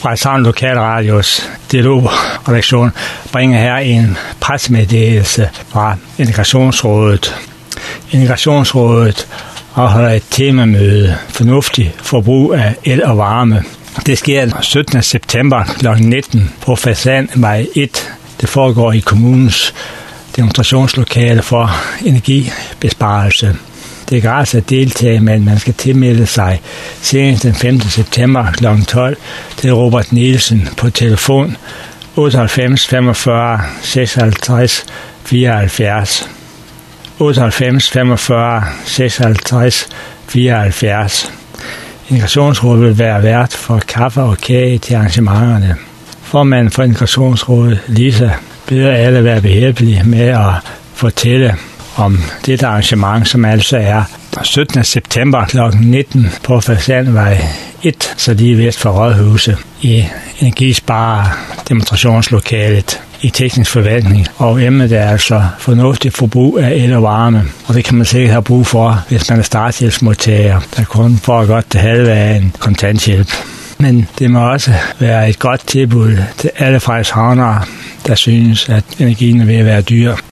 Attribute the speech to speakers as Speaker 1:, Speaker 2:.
Speaker 1: Frederikshavn Lokalradios dialogredaktion bringer her en pressemeddelelse fra Integrationsrådet. Integrationsrådet afholder et temamøde, fornuftig forbrug af el og varme. Det sker den 17. september kl. 19 på Fasanvej 1. Det foregår i kommunens demonstrationslokale for energibesparelse. Det er gratis at deltage, men man skal tilmelde sig senest den 5. september kl. 12 til Robert Nielsen på telefon 98 45 56 74. 98 45 56 74. Integrationsrådet vil være vært for kaffe og kage til arrangementerne. Formanden for Integrationsrådet, Lisa, beder alle være behjælpelige med at fortælle om dette arrangement, som altså er 17. september kl. 19 på Fasanvej 1, så lige vest for Rådhuset i Energispare demonstrationslokalet i teknisk forvaltning. Og emnet er altså fornuftigt forbrug af el og varme. Og det kan man sikkert have brug for, hvis man er starthjælpsmodtager, der kun får godt det halve af en kontanthjælp. Men det må også være et godt tilbud til alle frederikshavnere, der synes, at energien er ved at være dyr.